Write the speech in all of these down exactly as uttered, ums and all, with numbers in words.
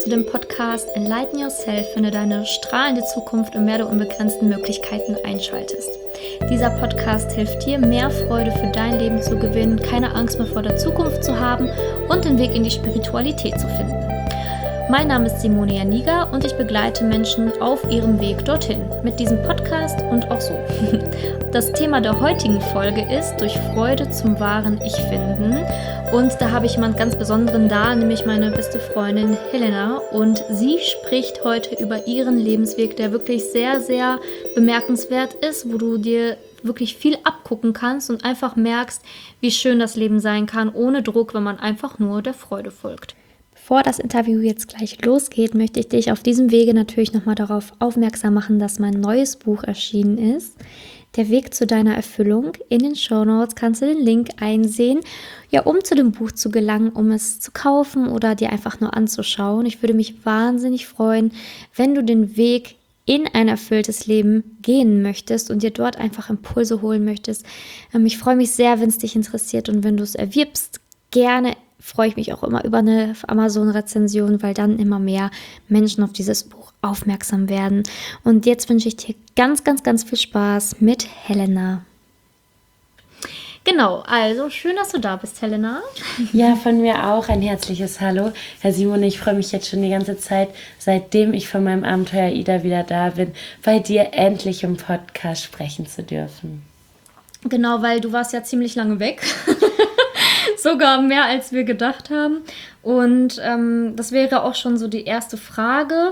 zu dem Podcast Enlighten Yourself, wenn du deine strahlende Zukunft im Meer der unbegrenzten Möglichkeiten einschaltest. Dieser Podcast hilft dir, mehr Freude für dein Leben zu gewinnen, keine Angst mehr vor der Zukunft zu haben und den Weg in die Spiritualität zu finden. Mein Name ist Simone Janiga und ich begleite Menschen auf ihrem Weg dorthin, mit diesem Podcast und auch so. Das Thema der heutigen Folge ist durch Freude zum wahren Ich finden. Und da habe ich jemanden ganz Besonderen da, nämlich meine beste Freundin Helena. Und sie spricht heute über ihren Lebensweg, der wirklich sehr, sehr bemerkenswert ist, wo du dir wirklich viel abgucken kannst und einfach merkst, wie schön das Leben sein kann, ohne Druck, wenn man einfach nur der Freude folgt. Bevor das Interview jetzt gleich losgeht, möchte ich dich auf diesem Wege natürlich nochmal darauf aufmerksam machen, dass mein neues Buch erschienen ist. Der Weg zu deiner Erfüllung. In den Shownotes kannst du den Link einsehen, ja, um zu dem Buch zu gelangen, um es zu kaufen oder dir einfach nur anzuschauen. Ich würde mich wahnsinnig freuen, wenn du den Weg in ein erfülltes Leben gehen möchtest und dir dort einfach Impulse holen möchtest. Ich freue mich sehr, wenn es dich interessiert und wenn du es erwirbst, gerne freue ich mich auch immer über eine Amazon-Rezension, weil dann immer mehr Menschen auf dieses Buch aufmerksam werden. Und jetzt wünsche ich dir ganz, ganz, ganz viel Spaß mit Helena. Genau, also schön, dass du da bist, Helena. Ja, von mir auch ein herzliches Hallo. Herr Simon, ich freue mich jetzt schon die ganze Zeit, seitdem ich von meinem Abenteuer AIDA wieder da bin, bei dir endlich im Podcast sprechen zu dürfen. Genau, weil du warst ja ziemlich lange weg. Sogar mehr, als wir gedacht haben. Und ähm, das wäre auch schon so die erste Frage,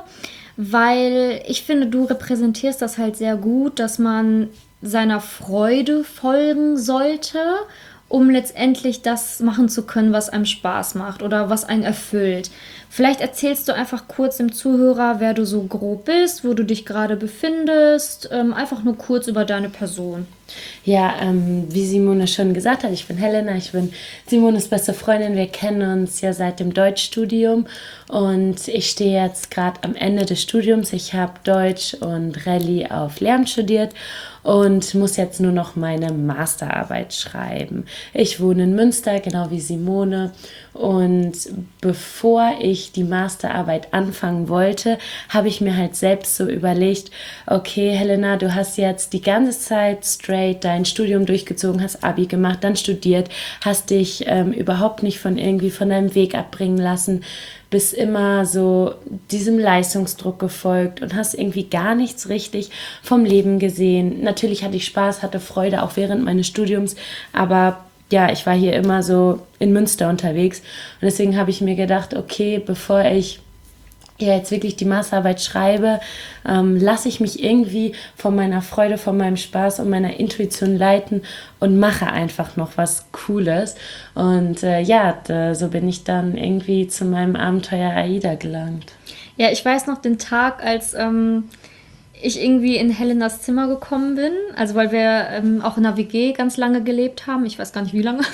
weil ich finde, du repräsentierst das halt sehr gut, dass man seiner Freude folgen sollte, um letztendlich das machen zu können, was einem Spaß macht oder was einen erfüllt. Vielleicht erzählst du einfach kurz dem Zuhörer, wer du so grob bist, wo du dich gerade befindest, ähm, einfach nur kurz über deine Person. Ja, ähm, wie Simone schon gesagt hat, ich bin Helena, ich bin Simones beste Freundin. Wir kennen uns ja seit dem Deutschstudium und ich stehe jetzt gerade am Ende des Studiums. Ich habe Deutsch und Rallye auf Lehramt studiert und muss jetzt nur noch meine Masterarbeit schreiben. Ich wohne in Münster, genau wie Simone. Und bevor ich die Masterarbeit anfangen wollte, habe ich mir halt selbst so überlegt, okay, Helena, du hast jetzt die ganze Zeit straight dein Studium durchgezogen, hast Abi gemacht, dann studiert, hast dich ähm, überhaupt nicht von irgendwie von deinem Weg abbringen lassen, bist immer so diesem Leistungsdruck gefolgt und hast irgendwie gar nichts richtig vom Leben gesehen. Natürlich hatte ich Spaß, hatte Freude auch während meines Studiums, aber ja, ich war hier immer so in Münster unterwegs und deswegen habe ich mir gedacht, okay, bevor ich ja jetzt wirklich die Masterarbeit schreibe, ähm, lasse ich mich irgendwie von meiner Freude, von meinem Spaß und meiner Intuition leiten und mache einfach noch was Cooles. Und äh, ja, da, so bin ich dann irgendwie zu meinem Abenteuer AIDA gelangt. Ja, ich weiß noch den Tag, als ähm, ich irgendwie in Helenas Zimmer gekommen bin, also weil wir ähm, auch in einer W G ganz lange gelebt haben, ich weiß gar nicht wie lange.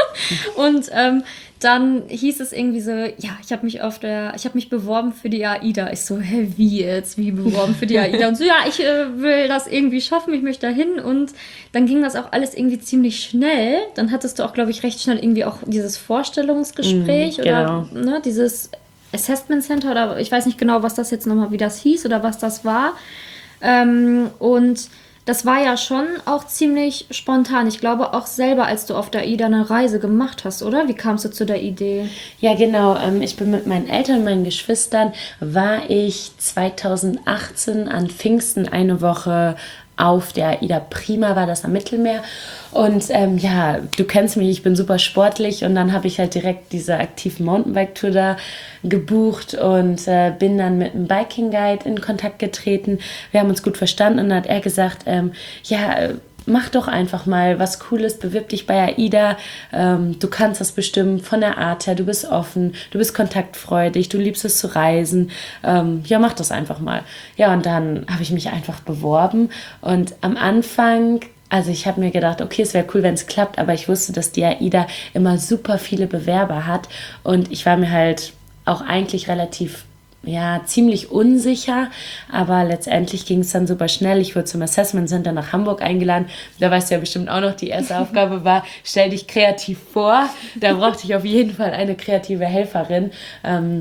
Und ähm, dann hieß es irgendwie so, ja, ich habe mich auf der, ich habe mich beworben für die AIDA. Ich so, hä, wie jetzt? Wie beworben für die AIDA? Und so, ja, ich äh, will das irgendwie schaffen, ich möchte dahin. Und dann ging das auch alles irgendwie ziemlich schnell. Dann hattest du auch, glaube ich, recht schnell irgendwie auch dieses Vorstellungsgespräch mm, genau. oder ne, dieses Assessment Center oder ich weiß nicht genau, was das jetzt nochmal, wie das hieß oder was das war. Ähm, und das war ja schon auch ziemlich spontan. Ich glaube auch selber, als du auf der AIDA eine Reise gemacht hast, oder? Wie kamst du zu der Idee? Ja, genau. Ich bin mit meinen Eltern und meinen Geschwistern, war ich zwanzig achtzehn an Pfingsten eine Woche auf der AIDA Prima, war das am Mittelmeer. Und ähm, ja, du kennst mich, ich bin super sportlich und dann habe ich halt direkt diese aktive Mountainbike-Tour da gebucht und äh, bin dann mit einem Biking-Guide in Kontakt getreten. Wir haben uns gut verstanden und dann hat er gesagt, ähm, ja, mach doch einfach mal was Cooles, bewirb dich bei AIDA, ähm, du kannst das bestimmt von der Art her, du bist offen, du bist kontaktfreudig, du liebst es zu reisen, ähm, ja, mach das einfach mal. Ja, und dann habe ich mich einfach beworben und am Anfang, also ich habe mir gedacht, okay, es wäre cool, wenn es klappt, aber ich wusste, dass die AIDA immer super viele Bewerber hat und ich war mir halt auch eigentlich relativ ja, ziemlich unsicher, aber letztendlich ging es dann super schnell. Ich wurde zum Assessment Center nach Hamburg eingeladen. Da weißt du ja bestimmt auch noch, die erste Aufgabe war, stell dich kreativ vor. Da brauchte ich auf jeden Fall eine kreative Helferin. Ähm,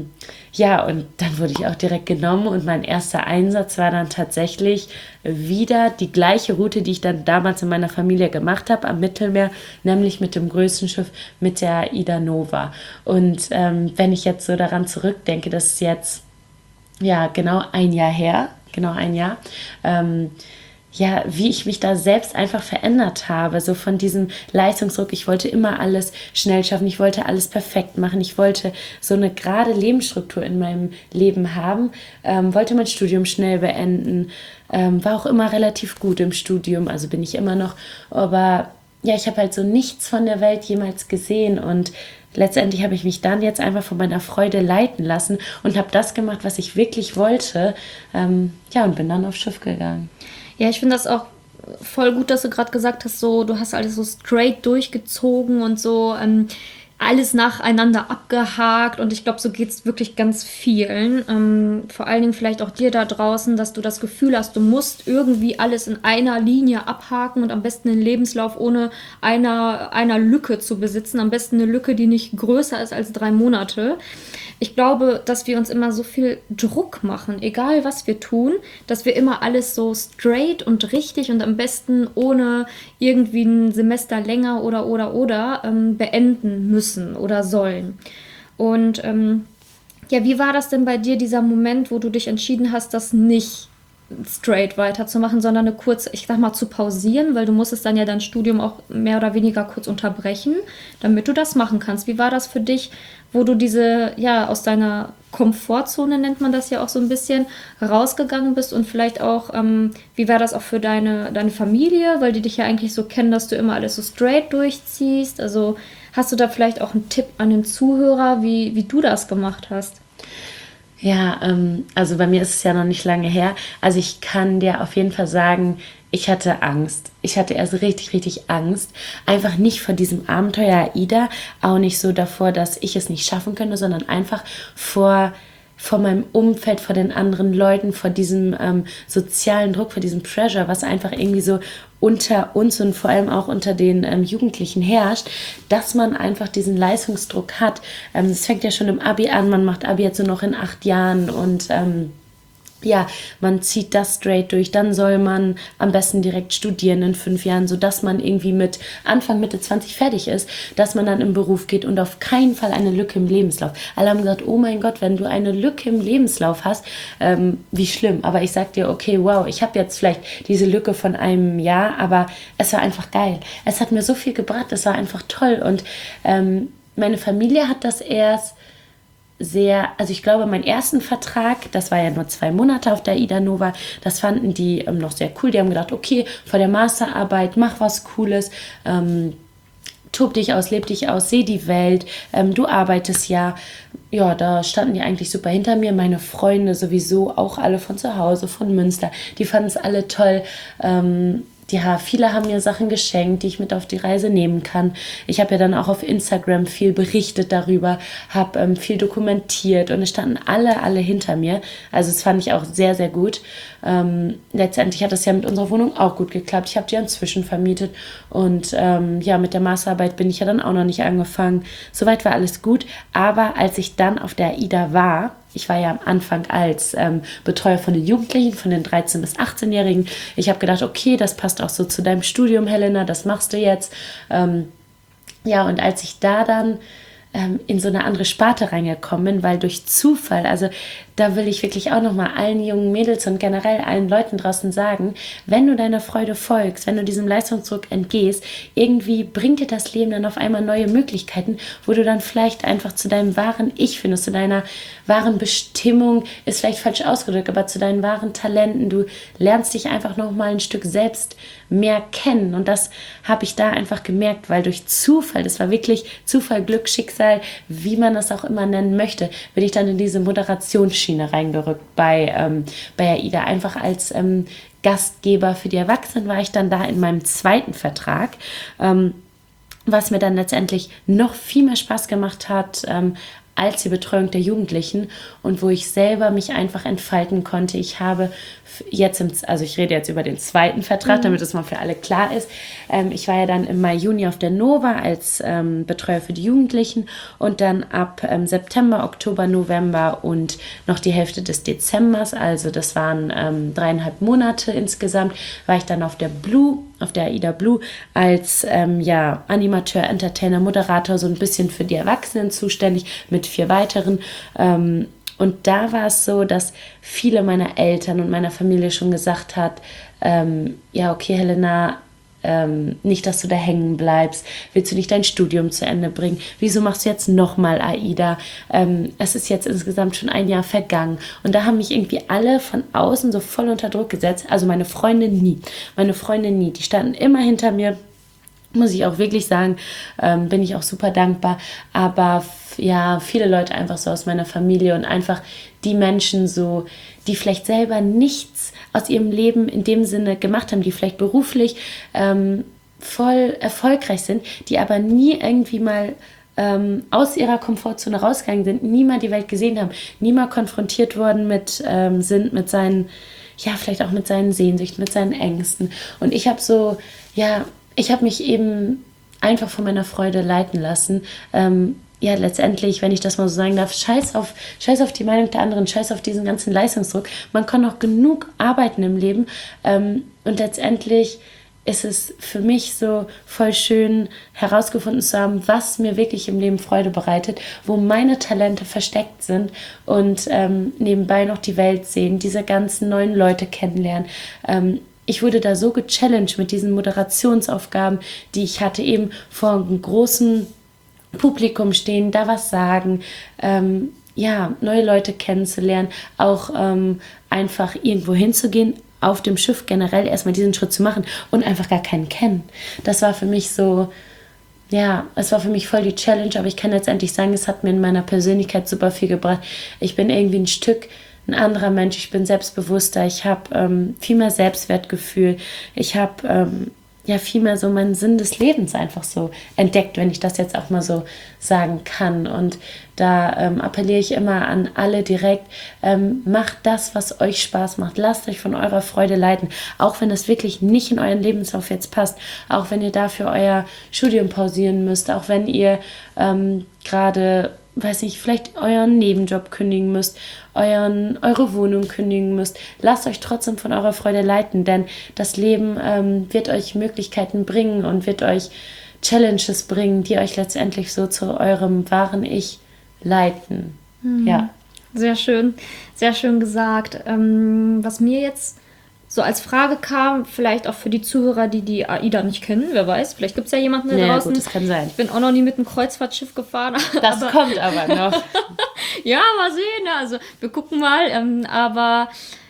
Ja, und dann wurde ich auch direkt genommen und mein erster Einsatz war dann tatsächlich wieder die gleiche Route, die ich dann damals in meiner Familie gemacht habe, am Mittelmeer, nämlich mit dem größten Schiff, mit der Ida Nova. Und ähm, wenn ich jetzt so daran zurückdenke, das ist jetzt ja genau ein Jahr her, genau ein Jahr, ähm, ja, wie ich mich da selbst einfach verändert habe, so von diesem Leistungsdruck. Ich wollte immer alles schnell schaffen, ich wollte alles perfekt machen, ich wollte so eine gerade Lebensstruktur in meinem Leben haben, ähm, wollte mein Studium schnell beenden, ähm, war auch immer relativ gut im Studium, also bin ich immer noch, aber ja, ich habe halt so nichts von der Welt jemals gesehen und letztendlich habe ich mich dann jetzt einfach von meiner Freude leiten lassen und habe das gemacht, was ich wirklich wollte, ähm, ja, und bin dann aufs Schiff gegangen. Ja, ich finde das auch voll gut, dass du gerade gesagt hast, so du hast alles so straight durchgezogen und so ähm, alles nacheinander abgehakt und ich glaube, so geht es wirklich ganz vielen. Ähm, vor allen Dingen vielleicht auch dir da draußen, dass du das Gefühl hast, du musst irgendwie alles in einer Linie abhaken und am besten den Lebenslauf ohne einer, einer Lücke zu besitzen. Am besten eine Lücke, die nicht größer ist als drei Monate. Ich glaube, dass wir uns immer so viel Druck machen, egal was wir tun, dass wir immer alles so straight und richtig und am besten ohne irgendwie ein Semester länger oder oder oder ähm, beenden müssen oder sollen. Und ähm, ja, wie war das denn bei dir, dieser Moment, wo du dich entschieden hast, das nicht straight weiterzumachen, sondern eine kurze, ich sag mal, zu pausieren, weil du musstest dann ja dein Studium auch mehr oder weniger kurz unterbrechen, damit du das machen kannst. Wie war das für dich, wo du diese, ja, aus deiner Komfortzone, nennt man das ja auch so ein bisschen, rausgegangen bist und vielleicht auch, ähm, wie war das auch für deine, deine Familie, weil die dich ja eigentlich so kennen, dass du immer alles so straight durchziehst, also hast du da vielleicht auch einen Tipp an den Zuhörer, wie, wie du das gemacht hast? Ja, ähm, also bei mir ist es ja noch nicht lange her. Also ich kann dir auf jeden Fall sagen, ich hatte Angst. Ich hatte erst richtig, richtig Angst. Einfach nicht vor diesem Abenteuer AIDA, auch nicht so davor, dass ich es nicht schaffen könnte, sondern einfach vor, vor meinem Umfeld, vor den anderen Leuten, vor diesem ähm, sozialen Druck, vor diesem Pressure, was einfach irgendwie so unter uns und vor allem auch unter den ähm, Jugendlichen herrscht, dass man einfach diesen Leistungsdruck hat. Ähm, das fängt ja schon im Abi an, man macht Abi jetzt nur noch in acht Jahren und ähm, ja, man zieht das straight durch, dann soll man am besten direkt studieren in fünf Jahren, sodass man irgendwie mit Anfang, Mitte zwanzig fertig ist, dass man dann im Beruf geht und auf keinen Fall eine Lücke im Lebenslauf. Alle haben gesagt, oh mein Gott, wenn du eine Lücke im Lebenslauf hast, ähm, wie schlimm. Aber ich sag dir, okay, wow, ich habe jetzt vielleicht diese Lücke von einem Jahr, aber es war einfach geil. Es hat mir so viel gebracht, es war einfach toll und ähm, meine Familie hat das erst sehr, also ich glaube, meinen ersten Vertrag, das war ja nur zwei Monate auf der Ida Nova, das fanden die ähm, noch sehr cool. Die haben gedacht, okay, vor der Masterarbeit, mach was Cooles, ähm, tob dich aus, leb dich aus, seh die Welt, ähm, du arbeitest ja. Ja, da standen die eigentlich super hinter mir. Meine Freunde sowieso, auch alle von zu Hause, von Münster, die fanden es alle toll. Ähm, Ja, viele haben mir Sachen geschenkt, die ich mit auf die Reise nehmen kann. Ich habe ja dann auch auf Instagram viel berichtet darüber, habe ähm, viel dokumentiert und es standen alle, alle hinter mir. Also das fand ich auch sehr, sehr gut. Ähm, letztendlich hat das ja mit unserer Wohnung auch gut geklappt. Ich habe die inzwischen vermietet und ähm, ja, mit der Masterarbeit bin ich ja dann auch noch nicht angefangen. Soweit war alles gut, aber als ich dann auf der AIDA war, ich war ja am Anfang als ähm, Betreuer von den Jugendlichen, von den dreizehn- bis achtzehn-Jährigen. Ich habe gedacht, okay, das passt auch so zu deinem Studium, Helena, das machst du jetzt. Ähm, ja, und als ich da dann ähm, in so eine andere Sparte reingekommen bin, weil durch Zufall, also da will ich wirklich auch nochmal allen jungen Mädels und generell allen Leuten draußen sagen, wenn du deiner Freude folgst, wenn du diesem Leistungsdruck entgehst, irgendwie bringt dir das Leben dann auf einmal neue Möglichkeiten, wo du dann vielleicht einfach zu deinem wahren Ich findest, zu deiner wahren Bestimmung, ist vielleicht falsch ausgedrückt, aber zu deinen wahren Talenten. Du lernst dich einfach nochmal ein Stück selbst mehr kennen und das habe ich da einfach gemerkt, weil durch Zufall, das war wirklich Zufall, Glück, Schicksal, wie man das auch immer nennen möchte, bin ich dann in diese Moderationsschiene reingerückt bei, ähm, bei AIDA. Einfach als ähm, Gastgeber für die Erwachsenen war ich dann da in meinem zweiten Vertrag, ähm, was mir dann letztendlich noch viel mehr Spaß gemacht hat, ähm, als die Betreuung der Jugendlichen und wo ich selber mich einfach entfalten konnte. Ich habe jetzt, im, also ich rede jetzt über den zweiten Vertrag, Mhm. damit es mal für alle klar ist. Ähm, ich war ja dann im Mai, Juni auf der Nova als ähm, Betreuer für die Jugendlichen und dann ab ähm, September, Oktober, November und noch die Hälfte des Dezembers, also das waren ähm, dreieinhalb Monate insgesamt, war ich dann auf der Blue, auf der AIDA Blue als ähm, ja, Animateur, Entertainer, Moderator, so ein bisschen für die Erwachsenen zuständig mit vier weiteren. Ähm, Und da war es so, dass viele meiner Eltern und meiner Familie schon gesagt hat, ähm, ja, okay, Helena, ähm, nicht, dass du da hängen bleibst. Willst du nicht dein Studium zu Ende bringen? Wieso machst du jetzt nochmal AIDA? Ähm, es ist jetzt insgesamt schon ein Jahr vergangen. Und da haben mich irgendwie alle von außen so voll unter Druck gesetzt. Also meine Freunde nie. Meine Freunde nie. Die standen immer hinter mir. Muss ich auch wirklich sagen, ähm, bin ich auch super dankbar. Aber f- ja, viele Leute einfach so aus meiner Familie und einfach die Menschen so, die vielleicht selber nichts aus ihrem Leben in dem Sinne gemacht haben, die vielleicht beruflich ähm, voll erfolgreich sind, die aber nie irgendwie mal ähm, aus ihrer Komfortzone rausgegangen sind, nie mal die Welt gesehen haben, nie mal konfrontiert worden mit, ähm, sind mit seinen, ja, vielleicht auch mit seinen Sehnsüchten, mit seinen Ängsten. Und ich habe so, ja, ich habe mich eben einfach von meiner Freude leiten lassen. Ähm, ja, letztendlich, wenn ich das mal so sagen darf, scheiß auf, scheiß auf die Meinung der anderen, scheiß auf diesen ganzen Leistungsdruck. Man kann noch genug arbeiten im Leben. Ähm, und letztendlich ist es für mich so voll schön herausgefunden zu haben, was mir wirklich im Leben Freude bereitet, wo meine Talente versteckt sind und ähm, nebenbei noch die Welt sehen, diese ganzen neuen Leute kennenlernen. Ähm, Ich wurde da so gechallenged mit diesen Moderationsaufgaben, die ich hatte, eben vor einem großen Publikum stehen, da was sagen, ähm, ja, neue Leute kennenzulernen, auch ähm, einfach irgendwo hinzugehen, auf dem Schiff generell erstmal diesen Schritt zu machen und einfach gar keinen kennen. Das war für mich so, ja, es war für mich voll die Challenge, aber ich kann letztendlich sagen, es hat mir in meiner Persönlichkeit super viel gebracht. Ich bin irgendwie ein Stück ein anderer Mensch, ich bin selbstbewusster, ich habe ähm, viel mehr Selbstwertgefühl, ich habe ähm, ja viel mehr so meinen Sinn des Lebens einfach so entdeckt, wenn ich das jetzt auch mal so sagen kann. Und da ähm, appelliere ich immer an alle direkt, ähm, macht das, was euch Spaß macht, lasst euch von eurer Freude leiten, auch wenn das wirklich nicht in euren Lebenslauf jetzt passt, auch wenn ihr dafür euer Studium pausieren müsst, auch wenn ihr ähm, gerade, weiß nicht, vielleicht euren Nebenjob kündigen müsst, euren, eure Wohnung kündigen müsst. Lasst euch trotzdem von eurer Freude leiten, denn das Leben ähm, wird euch Möglichkeiten bringen und wird euch Challenges bringen, die euch letztendlich so zu eurem wahren Ich leiten. Mhm. Ja. Sehr schön, sehr schön gesagt. Ähm, was mir jetzt so als Frage kam, vielleicht auch für die Zuhörer, die die AIDA nicht kennen, wer weiß, vielleicht gibt es ja jemanden da ja, draußen. Gut, das kann sein. Ich bin auch noch nie mit einem Kreuzfahrtschiff gefahren. Das aber kommt aber noch. Ja, mal sehen, also wir gucken mal. Ähm, aber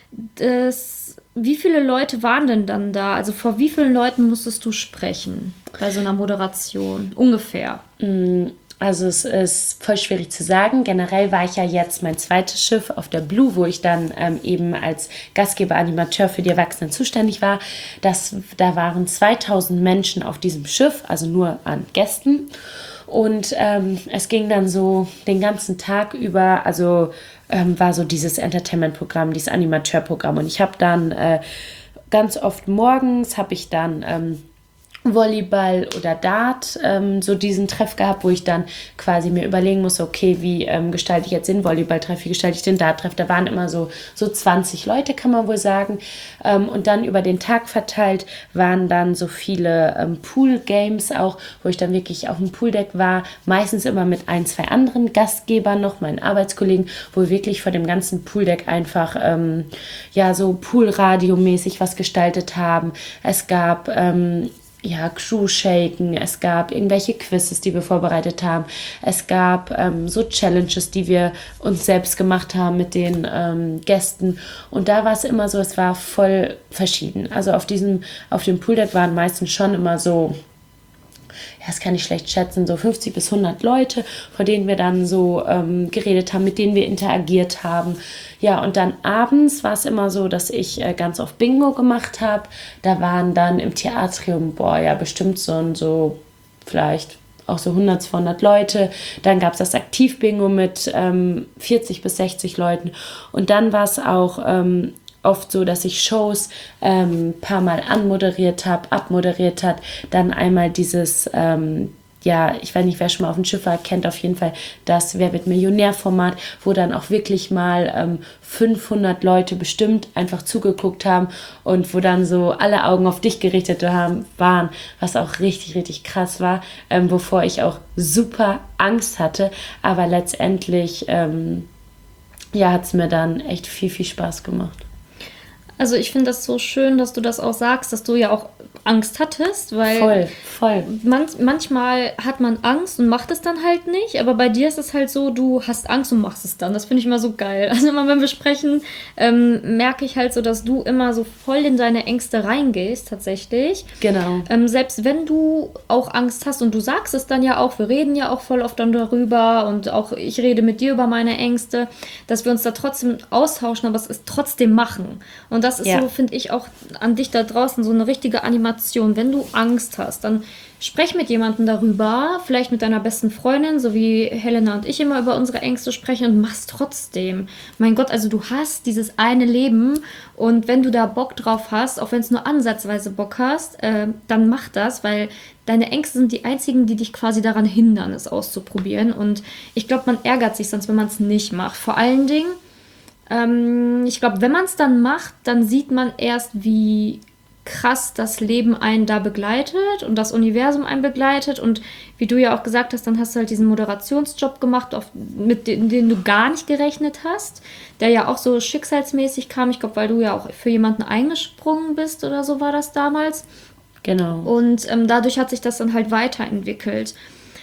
das, wie viele Leute waren denn dann da? Also vor wie vielen Leuten musstest du sprechen bei so einer Moderation? Ungefähr. Also es ist voll schwierig zu sagen. Generell war ich ja jetzt mein zweites Schiff auf der Blue, wo ich dann ähm, eben als Gastgeber, Animateur für die Erwachsenen zuständig war. Das, da waren zweitausend Menschen auf diesem Schiff, also nur an Gästen. Und ähm, es ging dann so den ganzen Tag über, also ähm, war so dieses Entertainment-Programm, dieses Animateur-Programm. Und ich habe dann äh, ganz oft morgens, habe ich dann Ähm, Volleyball oder Dart, ähm, so diesen Treff gehabt, wo ich dann quasi mir überlegen musste, okay, wie ähm, gestalte ich jetzt den Volleyball-Treff, wie gestalte ich den Dart-Treff. Da waren immer so, so zwanzig Leute, kann man wohl sagen. Ähm, und dann über den Tag verteilt waren dann so viele ähm, Pool-Games auch, wo ich dann wirklich auf dem Pooldeck war, meistens immer mit ein, zwei anderen Gastgebern noch, meinen Arbeitskollegen, wo wir wirklich vor dem ganzen Pooldeck einfach ähm, ja so Poolradio-mäßig was gestaltet haben. Es gab ähm, ja, Crew-Shaken, es gab irgendwelche Quizzes, die wir vorbereitet haben, es gab ähm, so Challenges, die wir uns selbst gemacht haben mit den ähm, Gästen und da war es immer so, es war voll verschieden. Also auf diesem, auf dem Pooldeck waren meistens schon immer so, ja, das kann ich schlecht schätzen, so fünfzig bis hundert Leute, vor denen wir dann so ähm, geredet haben, mit denen wir interagiert haben. Ja, und dann abends war es immer so, dass ich äh, ganz oft Bingo gemacht habe. Da waren dann im Theatrium, boah, ja, bestimmt so, so vielleicht auch so hundert, zweihundert Leute. Dann gab es das Aktiv-Bingo mit ähm, vierzig bis sechzig Leuten. Und dann war es auch ähm, oft so, dass ich Shows ein ähm, paar Mal anmoderiert habe, abmoderiert hat, dann einmal dieses, ähm, ja, ich weiß nicht, wer schon mal auf dem Schiff war, kennt auf jeden Fall das Wer wird Millionär-Format, wo dann auch wirklich mal ähm, fünfhundert Leute bestimmt einfach zugeguckt haben und wo dann so alle Augen auf dich gerichtet haben, waren, was auch richtig, richtig krass war, ähm, wovor ich auch super Angst hatte, aber letztendlich ähm, ja, hat es mir dann echt viel, viel Spaß gemacht. Also ich finde das so schön, dass du das auch sagst, dass du ja auch Angst hattest, weil voll, voll. Man, manchmal hat man Angst und macht es dann halt nicht, aber bei dir ist es halt so, du hast Angst und machst es dann. Das finde ich immer so geil. Also immer wenn wir sprechen, ähm, merke ich halt so, dass du immer so voll in deine Ängste reingehst tatsächlich. Genau. Ähm, selbst wenn du auch Angst hast und du sagst es dann ja auch, wir reden ja auch voll oft dann darüber und auch ich rede mit dir über meine Ängste, dass wir uns da trotzdem austauschen, aber es ist trotzdem machen. Und das ist ja. so, finde ich, auch an dich da draußen so eine richtige Animation. Wenn du Angst hast, dann sprech mit jemandem darüber, vielleicht mit deiner besten Freundin, so wie Helena und ich immer über unsere Ängste sprechen und mach's trotzdem. Mein Gott, also du hast dieses eine Leben und wenn du da Bock drauf hast, auch wenn es nur ansatzweise Bock hast, äh, dann mach das, weil deine Ängste sind die einzigen, die dich quasi daran hindern, es auszuprobieren und ich glaube, man ärgert sich sonst, wenn man es nicht macht. Vor allen Dingen, ähm, ich glaube, wenn man es dann macht, dann sieht man erst, wie krass das Leben einen da begleitet und das Universum einen begleitet und wie du ja auch gesagt hast, dann hast du halt diesen Moderationsjob gemacht, auf, mit dem, den du gar nicht gerechnet hast, der ja auch so schicksalsmäßig kam, ich glaube, weil du ja auch für jemanden eingesprungen bist oder so war das damals. Genau. Und ähm, dadurch hat sich das dann halt weiterentwickelt.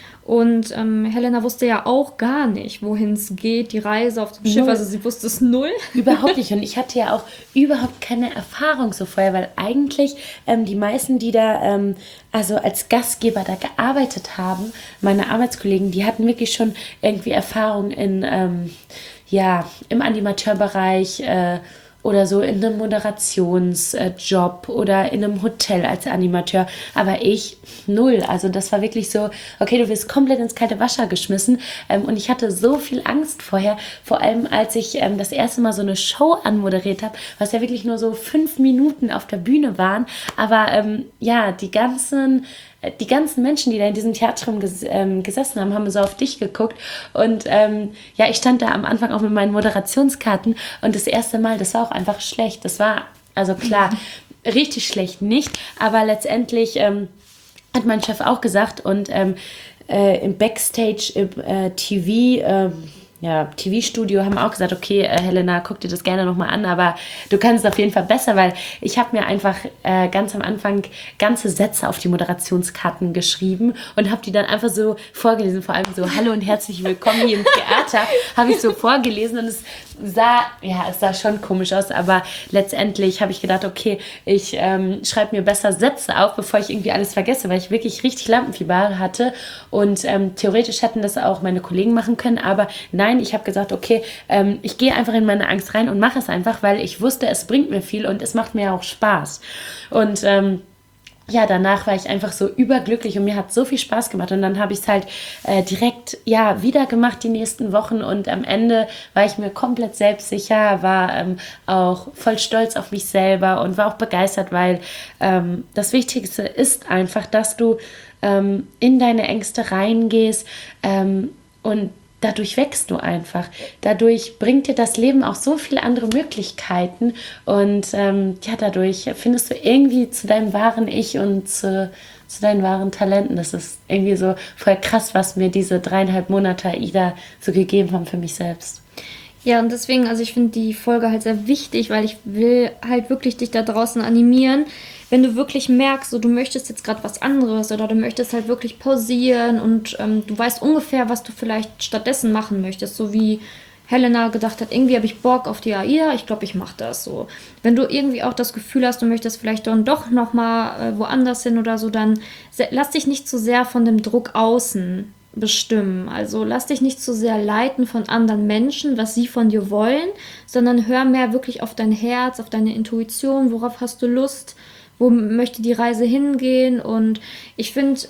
Und ähm, Helena wusste ja auch gar nicht, wohin es geht, die Reise auf dem Schiff. Null. Also sie wusste es null. Überhaupt nicht. Und ich hatte ja auch überhaupt keine Erfahrung so vorher, weil eigentlich ähm, die meisten, die da ähm, also als Gastgeber da gearbeitet haben, meine Arbeitskollegen, die hatten wirklich schon irgendwie Erfahrung in, ähm, ja, im Animateurbereich, äh, oder so in einem Moderationsjob oder in einem Hotel als Animateur. Aber ich null. Also das war wirklich so, okay, du wirst komplett ins kalte Wasser geschmissen. Ähm, und ich hatte so viel Angst vorher, vor allem als ich ähm, das erste Mal so eine Show anmoderiert habe, was ja wirklich nur so fünf Minuten auf der Bühne waren. Aber ähm, ja, die ganzen... Die ganzen Menschen, die da in diesem Theatrium ges- ähm, gesessen haben, haben so auf dich geguckt. Und ähm, ja, ich stand da am Anfang auch mit meinen Moderationskarten. Und das erste Mal, das war auch einfach schlecht. Das war, also klar, richtig schlecht nicht. Aber letztendlich ähm, hat mein Chef auch gesagt. Und ähm, äh, im Backstage, im äh, T V... Äh, ja, T V-Studio haben auch gesagt, okay, äh, Helena, guck dir das gerne nochmal an, aber du kannst es auf jeden Fall besser, weil ich habe mir einfach äh, ganz am Anfang ganze Sätze auf die Moderationskarten geschrieben und habe die dann einfach so vorgelesen, vor allem so, hallo und herzlich willkommen hier im Theater, habe ich so vorgelesen und es sah, ja, es sah schon komisch aus, aber letztendlich habe ich gedacht, okay, ich ähm, schreibe mir besser Sätze auf, bevor ich irgendwie alles vergesse, weil ich wirklich richtig Lampenfieber hatte und ähm, theoretisch hätten das auch meine Kollegen machen können, aber nein, ich habe gesagt, okay, ähm, ich gehe einfach in meine Angst rein und mache es einfach, weil ich wusste, es bringt mir viel und es macht mir auch Spaß. Und ähm, ja, danach war ich einfach so überglücklich und mir hat so viel Spaß gemacht und dann habe ich es halt äh, direkt ja wieder gemacht die nächsten Wochen und am Ende war ich mir komplett selbstsicher, war ähm, auch voll stolz auf mich selber und war auch begeistert, weil ähm, das Wichtigste ist einfach, dass du ähm, in deine Ängste reingehst ähm, und dadurch wächst du einfach. Dadurch bringt dir das Leben auch so viele andere Möglichkeiten und ähm, ja, dadurch findest du irgendwie zu deinem wahren Ich und zu, zu deinen wahren Talenten. Das ist irgendwie so voll krass, was mir diese dreieinhalb Monate AIDA so gegeben haben für mich selbst. Ja, und deswegen, also ich finde die Folge halt sehr wichtig, weil ich will halt wirklich dich da draußen animieren, wenn du wirklich merkst, so, du möchtest jetzt gerade was anderes oder du möchtest halt wirklich pausieren und ähm, du weißt ungefähr, was du vielleicht stattdessen machen möchtest, so wie Helena gedacht hat, irgendwie habe ich Bock auf die AIDA, ich glaube, ich mache das so. Wenn du irgendwie auch das Gefühl hast, du möchtest vielleicht dann doch nochmal äh, woanders hin oder so, dann se- lass dich nicht zu sehr von dem Druck außen bestimmen. Also lass dich nicht zu sehr leiten von anderen Menschen, was sie von dir wollen, sondern hör mehr wirklich auf dein Herz, auf deine Intuition, worauf hast du Lust, wo möchte die Reise hingehen und ich finde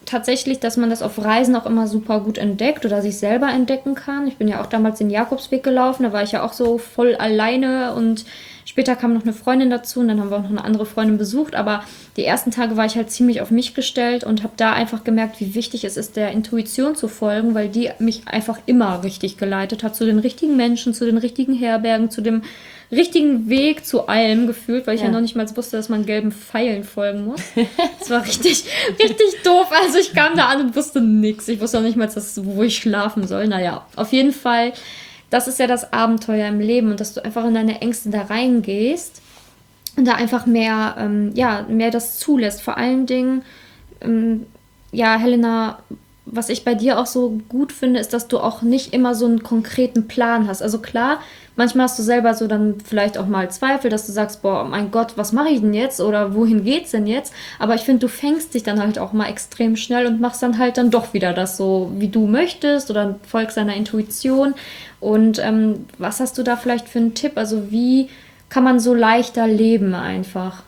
tatsächlich, dass man das auf Reisen auch immer super gut entdeckt oder sich selber entdecken kann. Ich bin ja auch damals den Jakobsweg gelaufen, da war ich ja auch so voll alleine und später kam noch eine Freundin dazu und dann haben wir auch noch eine andere Freundin besucht, aber die ersten Tage war ich halt ziemlich auf mich gestellt und habe da einfach gemerkt, wie wichtig es ist, der Intuition zu folgen, weil die mich einfach immer richtig geleitet hat, zu den richtigen Menschen, zu den richtigen Herbergen, zu dem richtigen Weg, zu allem gefühlt, weil ich ja, ja noch nicht mal wusste, dass man gelben Pfeilen folgen muss. Das war richtig, richtig doof. Also ich kam da an und wusste nichts. Ich wusste auch nicht mal, dass, wo ich schlafen soll. Naja, auf jeden Fall, das ist ja das Abenteuer im Leben und dass du einfach in deine Ängste da reingehst und da einfach mehr, ähm, ja, mehr das zulässt. Vor allen Dingen, ähm, ja, Helena, was ich bei dir auch so gut finde, ist, dass du auch nicht immer so einen konkreten Plan hast. Also klar, manchmal hast du selber so dann vielleicht auch mal Zweifel, dass du sagst, boah, mein Gott, was mache ich denn jetzt? Oder wohin geht's denn jetzt? Aber ich finde, du fängst dich dann halt auch mal extrem schnell und machst dann halt dann doch wieder das so, wie du möchtest oder folgst deiner Intuition. Und ähm, was hast du da vielleicht für einen Tipp? Also wie kann man so leichter leben einfach?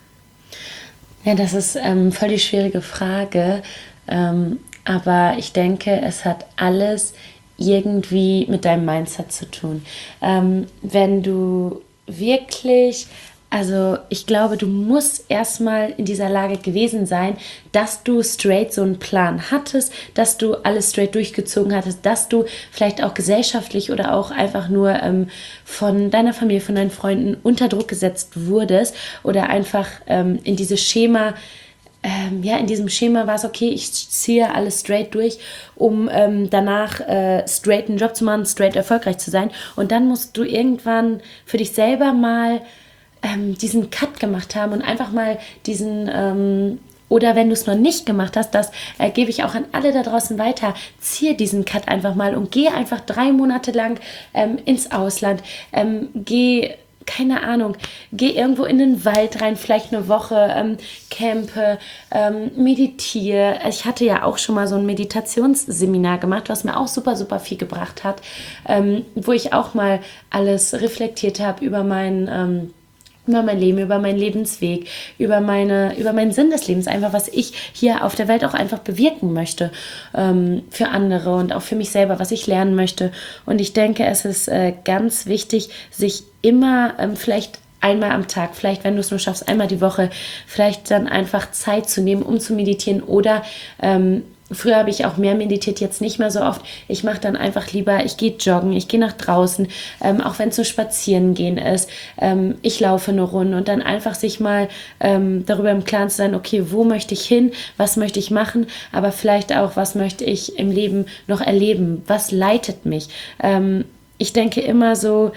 Ja, das ist ähm, voll die schwierige Frage. Ähm, aber ich denke, es hat alles irgendwie mit deinem Mindset zu tun. Ähm, wenn du wirklich, also ich glaube, du musst erstmal in dieser Lage gewesen sein, dass du straight so einen Plan hattest, dass du alles straight durchgezogen hattest, dass du vielleicht auch gesellschaftlich oder auch einfach nur ähm, von deiner Familie, von deinen Freunden unter Druck gesetzt wurdest oder einfach ähm, in dieses Schema Ähm, ja, in diesem Schema war es okay, ich ziehe alles straight durch, um ähm, danach äh, straight einen Job zu machen, straight erfolgreich zu sein. Und dann musst du irgendwann für dich selber mal ähm, diesen Cut gemacht haben und einfach mal diesen, ähm, oder wenn du es noch nicht gemacht hast, das äh, gebe ich auch an alle da draußen weiter, ziehe diesen Cut einfach mal und geh einfach drei Monate lang ähm, ins Ausland, ähm, geh keine Ahnung, geh irgendwo in den Wald rein, vielleicht eine Woche, ähm, campe, ähm, meditiere. Ich hatte ja auch schon mal so ein Meditationsseminar gemacht, was mir auch super, super viel gebracht hat, ähm, wo ich auch mal alles reflektiert habe über mein, ähm, über mein Leben, über meinen Lebensweg, über meine, über meinen Sinn des Lebens, einfach was ich hier auf der Welt auch einfach bewirken möchte ähm, für andere und auch für mich selber, was ich lernen möchte. Und ich denke, es ist äh, ganz wichtig, sich immer ähm, vielleicht einmal am Tag, vielleicht wenn du es nur schaffst, einmal die Woche, vielleicht dann einfach Zeit zu nehmen, um zu meditieren oder ähm, früher habe ich auch mehr meditiert, jetzt nicht mehr so oft. Ich mache dann einfach lieber, ich gehe joggen, ich gehe nach draußen, ähm, auch wenn es so spazieren gehen ist. Ähm, ich laufe eine Runde und dann einfach sich mal ähm, darüber im Klaren zu sein, okay, wo möchte ich hin, was möchte ich machen, aber vielleicht auch, was möchte ich im Leben noch erleben, was leitet mich. Ähm, ich denke immer so,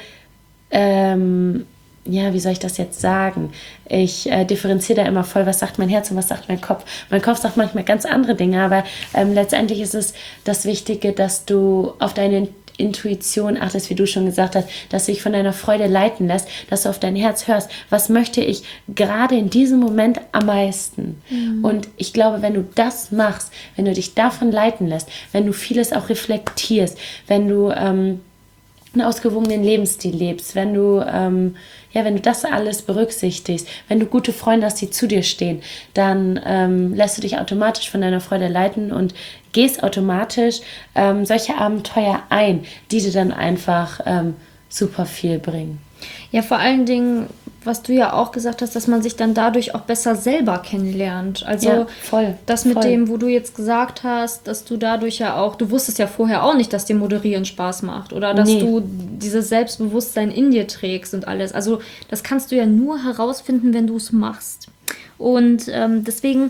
ähm, ja, wie soll ich das jetzt sagen? Ich äh, differenziere da immer voll, was sagt mein Herz und was sagt mein Kopf. Mein Kopf sagt manchmal ganz andere Dinge, aber ähm, letztendlich ist es das Wichtige, dass du auf deine Intuition achtest, wie du schon gesagt hast, dass du dich von deiner Freude leiten lässt, dass du auf dein Herz hörst, was möchte ich gerade in diesem Moment am meisten. Mhm. Und ich glaube, wenn du das machst, wenn du dich davon leiten lässt, wenn du vieles auch reflektierst, wenn du ähm, einen ausgewogenen Lebensstil lebst, wenn du, ähm, ja, wenn du das alles berücksichtigst, wenn du gute Freunde hast, die zu dir stehen, dann ähm, lässt du dich automatisch von deiner Freude leiten und gehst automatisch ähm, solche Abenteuer ein, die dir dann einfach ähm, super viel bringen. Ja, vor allen Dingen, was du ja auch gesagt hast, dass man sich dann dadurch auch besser selber kennenlernt. Also ja, voll, das mit voll. dem, wo du jetzt gesagt hast, dass du dadurch ja auch, du wusstest ja vorher auch nicht, dass dir Moderieren Spaß macht oder dass nee. du dieses Selbstbewusstsein in dir trägst und alles. Also das kannst du ja nur herausfinden, wenn du es machst. Und ähm, deswegen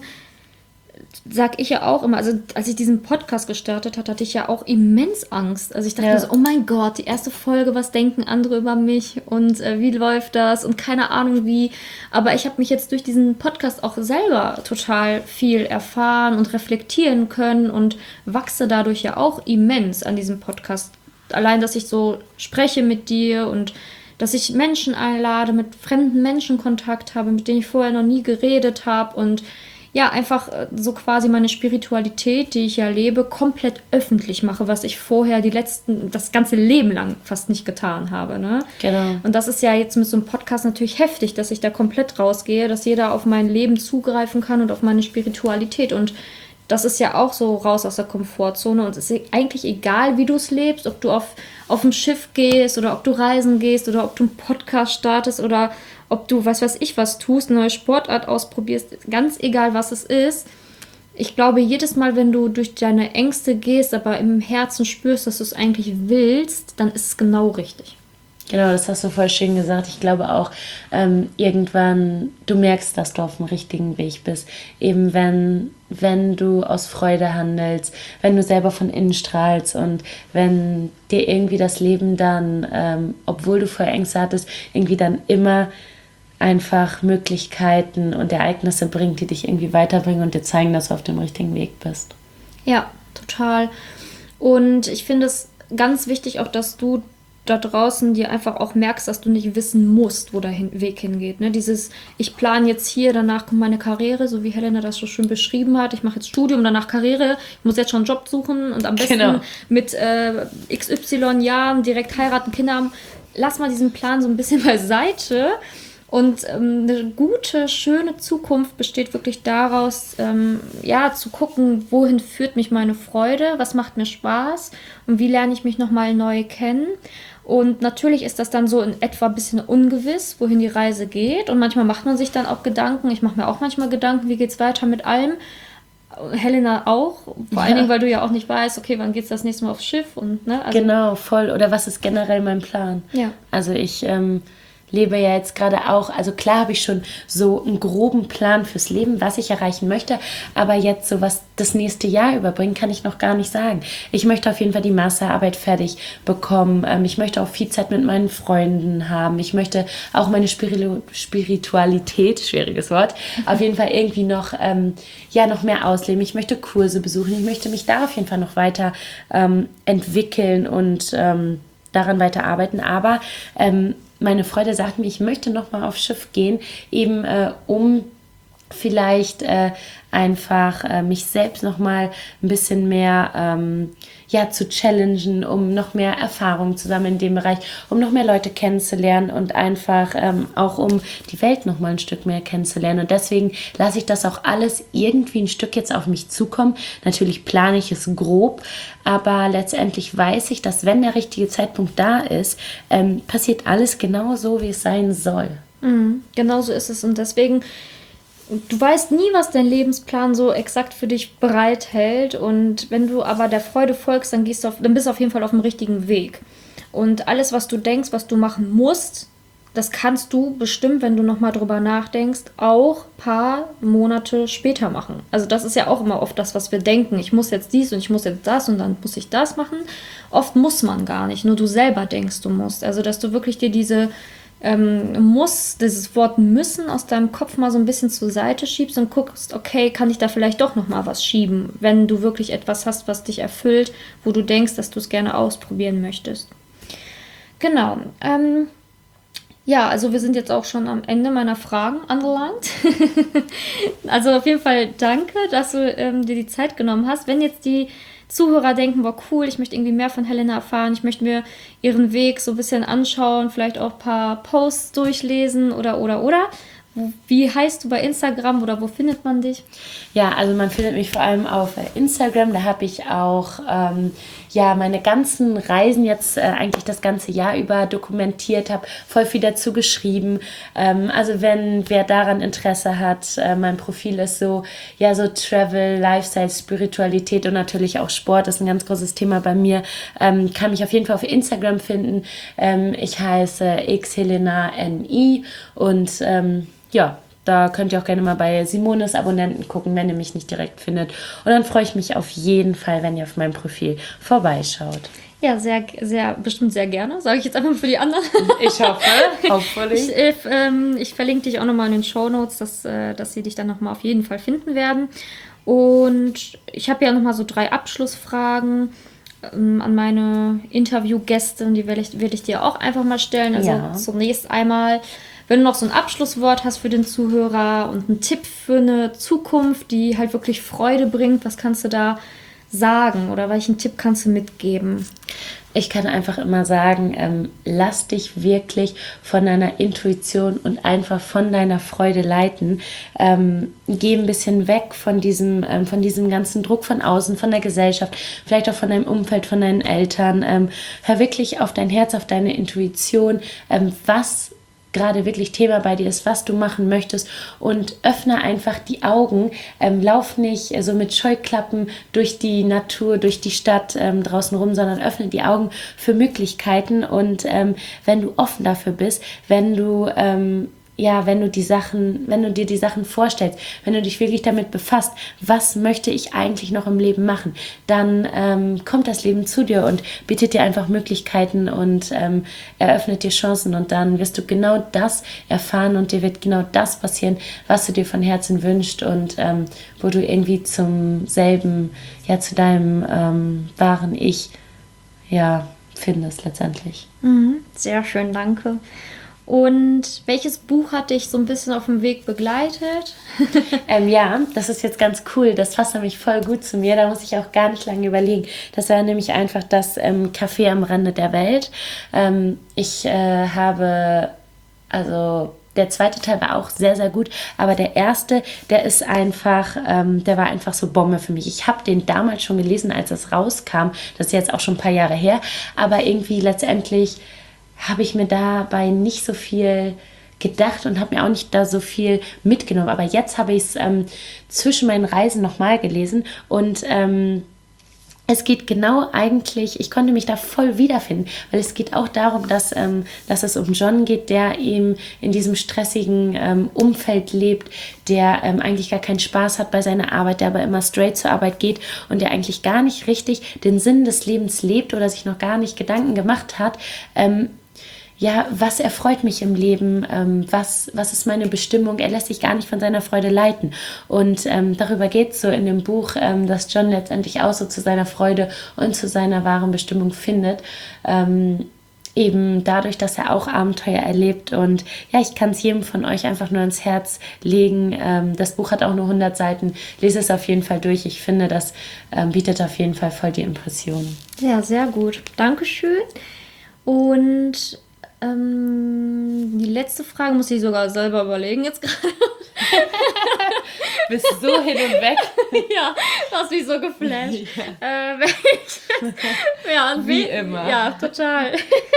sag ich ja auch immer, also als ich diesen Podcast gestartet hatte, hatte ich ja auch immens Angst. Also ich dachte ja. so, oh mein Gott, die erste Folge, was denken andere über mich und äh, wie läuft das und keine Ahnung wie. Aber ich habe mich jetzt durch diesen Podcast auch selber total viel erfahren und reflektieren können und wachse dadurch ja auch immens an diesem Podcast. Allein, dass ich so spreche mit dir und dass ich Menschen einlade, mit fremden Menschen Kontakt habe, mit denen ich vorher noch nie geredet habe und ja, einfach so quasi meine Spiritualität, die ich ja lebe, komplett öffentlich mache, was ich vorher die letzten, das ganze Leben lang fast nicht getan habe, ne? Genau. Und das ist ja jetzt mit so einem Podcast natürlich heftig, dass ich da komplett rausgehe, dass jeder auf mein Leben zugreifen kann und auf meine Spiritualität und das ist ja auch so raus aus der Komfortzone und es ist eigentlich egal, wie du es lebst, ob du auf, auf ein Schiff gehst oder ob du reisen gehst oder ob du einen Podcast startest oder ob du, was weiß ich, was tust, eine neue Sportart ausprobierst, ganz egal, was es ist. Ich glaube, jedes Mal, wenn du durch deine Ängste gehst, aber im Herzen spürst, dass du es eigentlich willst, dann ist es genau richtig. Genau, das hast du voll schön gesagt. Ich glaube auch, ähm, irgendwann, du merkst, dass du auf dem richtigen Weg bist. Eben wenn, wenn du aus Freude handelst, wenn du selber von innen strahlst und wenn dir irgendwie das Leben dann, ähm, obwohl du vorher Ängste hattest, irgendwie dann immer einfach Möglichkeiten und Ereignisse bringt, die dich irgendwie weiterbringen und dir zeigen, dass du auf dem richtigen Weg bist. Ja, total. Und ich finde es ganz wichtig auch, dass du da draußen dir einfach auch merkst, dass du nicht wissen musst, wo der Weg hingeht. Ne? Dieses, ich plane jetzt hier, danach kommt meine Karriere, so wie Helena das so schön beschrieben hat. Ich mache jetzt Studium, danach Karriere. Ich muss jetzt schon einen Job suchen und am besten genau. mit äh, X Y Jahren direkt heiraten, Kinder haben. Lass mal diesen Plan so ein bisschen beiseite. Und ähm, eine gute, schöne Zukunft besteht wirklich daraus, ähm, ja, zu gucken, wohin führt mich meine Freude, was macht mir Spaß und wie lerne ich mich nochmal neu kennen. Und natürlich ist das dann so in etwa ein bisschen ungewiss, wohin die Reise geht. Und manchmal macht man sich dann auch Gedanken. Ich mache mir auch manchmal Gedanken, wie geht es weiter mit allem. Helena auch, vor ja. allen Dingen, weil du ja auch nicht weißt, okay, wann geht es das nächste Mal aufs Schiff? Und, ne, also genau, voll. Oder was ist generell mein Plan? Ja. Also ich ähm, lebe ja jetzt gerade auch, also klar habe ich schon so einen groben Plan fürs Leben, was ich erreichen möchte, aber jetzt so was das nächste Jahr überbringen, kann ich noch gar nicht sagen. Ich möchte auf jeden Fall die Masterarbeit fertig bekommen. Ähm, ich möchte auch viel Zeit mit meinen Freunden haben. Ich möchte auch meine Spiritu- Spiritualität, schwieriges Wort, auf jeden Fall irgendwie noch, ähm, ja, noch mehr ausleben. Ich möchte Kurse besuchen. Ich möchte mich da auf jeden Fall noch weiter ähm, entwickeln und ähm, daran weiter arbeiten. Aber ähm, meine Freude sagt mir, ich möchte nochmal aufs Schiff gehen, eben äh, um vielleicht äh, einfach äh, mich selbst nochmal ein bisschen mehr ähm, ja, zu challengen, um noch mehr Erfahrung zu sammeln in dem Bereich, um noch mehr Leute kennenzulernen und einfach ähm, auch um die Welt nochmal ein Stück mehr kennenzulernen. Und deswegen lasse ich das auch alles irgendwie ein Stück jetzt auf mich zukommen. Natürlich plane ich es grob, aber letztendlich weiß ich, dass wenn der richtige Zeitpunkt da ist, ähm, passiert alles genau so, wie es sein soll. Mhm, genau so ist es und deswegen du weißt nie, was dein Lebensplan so exakt für dich bereithält. Und wenn du aber der Freude folgst, dann, gehst du auf, dann bist du auf jeden Fall auf dem richtigen Weg. Und alles, was du denkst, was du machen musst, das kannst du bestimmt, wenn du nochmal drüber nachdenkst, auch ein paar Monate später machen. Also das ist ja auch immer oft das, was wir denken. Ich muss jetzt dies und ich muss jetzt das und dann muss ich das machen. Oft muss man gar nicht, nur du selber denkst, du musst. Also dass du wirklich dir diese Ähm, muss, dieses Wort müssen aus deinem Kopf mal so ein bisschen zur Seite schiebst und guckst, okay, kann ich da vielleicht doch noch mal was schieben, wenn du wirklich etwas hast, was dich erfüllt, wo du denkst, dass du es gerne ausprobieren möchtest. Genau. Ähm, ja, also wir sind jetzt auch schon am Ende meiner Fragen angelangt. Also auf jeden Fall danke, dass du ähm, dir die Zeit genommen hast. Wenn jetzt die Zuhörer denken, boah cool, ich möchte irgendwie mehr von Helena erfahren, ich möchte mir ihren Weg so ein bisschen anschauen, vielleicht auch ein paar Posts durchlesen oder, oder, oder. Wie heißt du bei Instagram oder wo findet man dich? Ja, also man findet mich vor allem auf Instagram. Da habe ich auch ähm, ja, meine ganzen Reisen jetzt äh, eigentlich das ganze Jahr über dokumentiert, habe voll viel dazu geschrieben. Ähm, also wenn wer daran Interesse hat, äh, mein Profil ist so, ja, so Travel, Lifestyle, Spiritualität und natürlich auch Sport ist ein ganz großes Thema bei mir. Ähm, kann mich auf jeden Fall auf Instagram finden. Ähm, ich heiße xhelenani und ähm, ja, da könnt ihr auch gerne mal bei Simones Abonnenten gucken, wenn ihr mich nicht direkt findet. Und dann freue ich mich auf jeden Fall, wenn ihr auf meinem Profil vorbeischaut. Ja, sehr, sehr, bestimmt sehr gerne, sage ich jetzt einfach für die anderen. Ich hoffe, hoffentlich. Ich, äh, ähm, ich verlinke dich auch nochmal in den Shownotes, dass, äh, dass sie dich dann nochmal auf jeden Fall finden werden. Und ich habe ja nochmal so drei Abschlussfragen ähm, an meine Interviewgäste, die werde ich, werde ich dir auch einfach mal stellen. Also ja. Zunächst einmal, wenn du noch so ein Abschlusswort hast für den Zuhörer und einen Tipp für eine Zukunft, die halt wirklich Freude bringt, was kannst du da sagen oder welchen Tipp kannst du mitgeben? Ich kann einfach immer sagen, ähm, lass dich wirklich von deiner Intuition und einfach von deiner Freude leiten. Ähm, geh ein bisschen weg von diesem, ähm, von diesem ganzen Druck von außen, von der Gesellschaft, vielleicht auch von deinem Umfeld, von deinen Eltern. Ähm, hör wirklich auf dein Herz, auf deine Intuition, ähm, was gerade wirklich Thema bei dir ist, was du machen möchtest, und öffne einfach die Augen, ähm, lauf nicht so also mit Scheuklappen durch die Natur, durch die Stadt ähm, draußen rum, sondern öffne die Augen für Möglichkeiten, und ähm, wenn du offen dafür bist, wenn du ähm, ja, wenn du die Sachen, wenn du dir die Sachen vorstellst, wenn du dich wirklich damit befasst, was möchte ich eigentlich noch im Leben machen, dann ähm, kommt das Leben zu dir und bietet dir einfach Möglichkeiten und ähm, eröffnet dir Chancen, und dann wirst du genau das erfahren und dir wird genau das passieren, was du dir von Herzen wünschst, und ähm, wo du irgendwie zum selben, ja, zu deinem ähm, wahren Ich, ja, findest letztendlich. Mhm, sehr schön, danke. Und welches Buch hat dich so ein bisschen auf dem Weg begleitet? ähm, ja, das ist jetzt ganz cool. Das passt nämlich voll gut zu mir. Da muss ich auch gar nicht lange überlegen. Das war nämlich einfach das ähm, Café am Rande der Welt. Ähm, ich äh, habe, also der zweite Teil war auch sehr, sehr gut, aber der erste, der ist einfach, ähm, der war einfach so Bombe für mich. Ich habe den damals schon gelesen, als es rauskam. Das ist jetzt auch schon ein paar Jahre her. Aber irgendwie letztendlich habe ich mir dabei nicht so viel gedacht und habe mir auch nicht da so viel mitgenommen. Aber jetzt habe ich es ähm, zwischen meinen Reisen nochmal gelesen, und ähm, es geht genau eigentlich, ich konnte mich da voll wiederfinden, weil es geht auch darum, dass, ähm, dass es um John geht, der eben in diesem stressigen ähm, Umfeld lebt, der ähm, eigentlich gar keinen Spaß hat bei seiner Arbeit, der aber immer straight zur Arbeit geht und der eigentlich gar nicht richtig den Sinn des Lebens lebt oder sich noch gar nicht Gedanken gemacht hat, ähm, ja, was erfreut mich im Leben, ähm, was, was ist meine Bestimmung. Er lässt sich gar nicht von seiner Freude leiten. Und ähm, darüber geht es so in dem Buch, ähm, dass John letztendlich auch so zu seiner Freude und zu seiner wahren Bestimmung findet. Ähm, eben dadurch, dass er auch Abenteuer erlebt. Und ja, ich kann es jedem von euch einfach nur ins Herz legen. Ähm, das Buch hat auch nur hundert Seiten. Lese es auf jeden Fall durch. Ich finde, das ähm, bietet auf jeden Fall voll die Impression. Ja, sehr gut. Dankeschön. Und Ähm, die letzte Frage muss ich sogar selber überlegen jetzt gerade. Bist so hin und weg. Ja, du hast mich so geflasht. Ja, äh, ja an Wie wen, immer. Ja, total.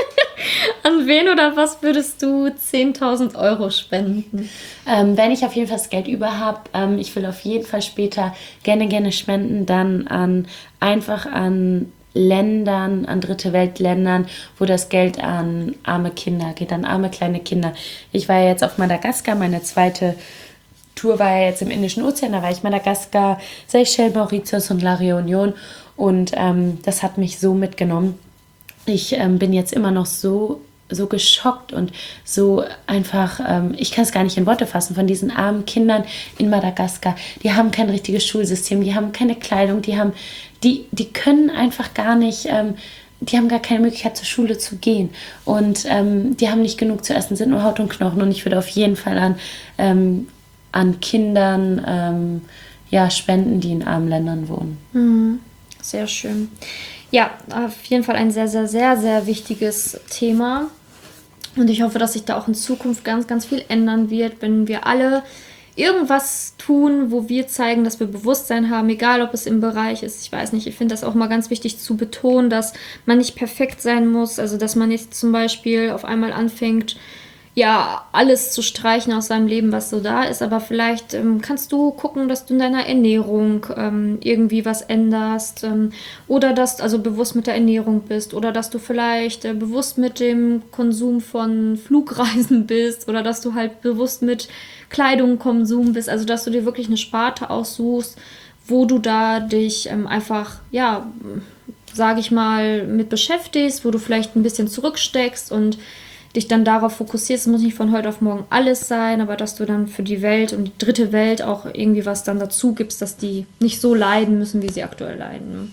An wen oder was würdest du zehntausend Euro spenden? Ähm, wenn ich auf jeden Fall das Geld über habe, ähm, ich will auf jeden Fall später gerne, gerne spenden, dann an einfach an Ländern, an dritte Weltländern, wo das Geld an arme Kinder geht, an arme kleine Kinder. Ich war ja jetzt auf Madagaskar, meine zweite Tour war ja jetzt im Indischen Ozean, da war ich Madagaskar, Seychellen, Mauritius und La Réunion, und ähm, das hat mich so mitgenommen. Ich ähm, bin jetzt immer noch so so geschockt und so einfach, ähm, ich kann es gar nicht in Worte fassen, von diesen armen Kindern in Madagaskar. Die haben kein richtiges Schulsystem, die haben keine Kleidung, die haben, die, die können einfach gar nicht, ähm, die haben gar keine Möglichkeit zur Schule zu gehen, und ähm, die haben nicht genug zu essen, sind nur Haut und Knochen, und ich würde auf jeden Fall an, ähm, an Kindern ähm, ja, spenden, die in armen Ländern wohnen. Mhm. Sehr schön. Ja, auf jeden Fall ein sehr, sehr, sehr, sehr wichtiges Thema. Und ich hoffe, dass sich da auch in Zukunft ganz, ganz viel ändern wird, wenn wir alle irgendwas tun, wo wir zeigen, dass wir Bewusstsein haben, egal ob es im Bereich ist. Ich weiß nicht, ich finde das auch mal ganz wichtig zu betonen, dass man nicht perfekt sein muss. Also, dass man jetzt zum Beispiel auf einmal anfängt, ja, alles zu streichen aus seinem Leben, was so da ist, aber vielleicht ähm, kannst du gucken, dass du in deiner Ernährung ähm, irgendwie was änderst, ähm, oder dass du also bewusst mit der Ernährung bist, oder dass du vielleicht äh, bewusst mit dem Konsum von Flugreisen bist, oder dass du halt bewusst mit Kleidungskonsum bist, also dass du dir wirklich eine Sparte aussuchst, wo du da dich ähm, einfach, ja, sage ich mal, mit beschäftigst, wo du vielleicht ein bisschen zurücksteckst und dich dann darauf fokussierst. Es muss nicht von heute auf morgen alles sein, aber dass du dann für die Welt und die dritte Welt auch irgendwie was dann dazu gibst, dass die nicht so leiden müssen, wie sie aktuell leiden.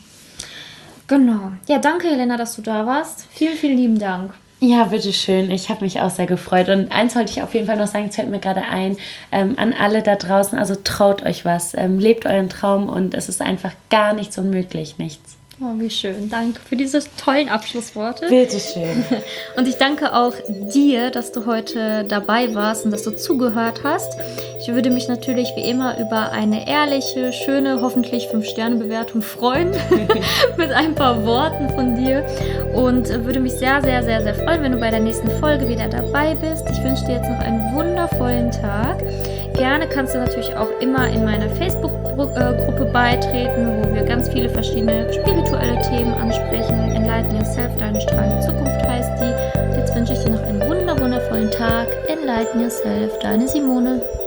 Genau. Ja, danke, Helena, dass du da warst. Vielen, vielen lieben Dank. Ja, bitteschön. Ich habe mich auch sehr gefreut. Und eins wollte ich auf jeden Fall noch sagen, es fällt mir gerade ein, ähm, an alle da draußen, also traut euch was, ähm, lebt euren Traum, und es ist einfach gar nichts unmöglich, nichts. Oh, wie schön. Danke für diese tollen Abschlussworte. Bitteschön. Und ich danke auch dir, dass du heute dabei warst und dass du zugehört hast. Ich würde mich natürlich wie immer über eine ehrliche, schöne, hoffentlich fünf Sterne Bewertung freuen mit ein paar Worten von dir und würde mich sehr, sehr, sehr, sehr freuen, wenn du bei der nächsten Folge wieder dabei bist. Ich wünsche dir jetzt noch einen wundervollen Tag. Gerne kannst du natürlich auch immer in meiner Facebook-Gruppe beitreten, wo wir ganz viele verschiedene spirituelle Themen ansprechen. Enlighten Yourself, deine strahlende Zukunft heißt die. Jetzt wünsche ich dir noch einen wunder wundervollen Tag. Enlighten Yourself, deine Simone.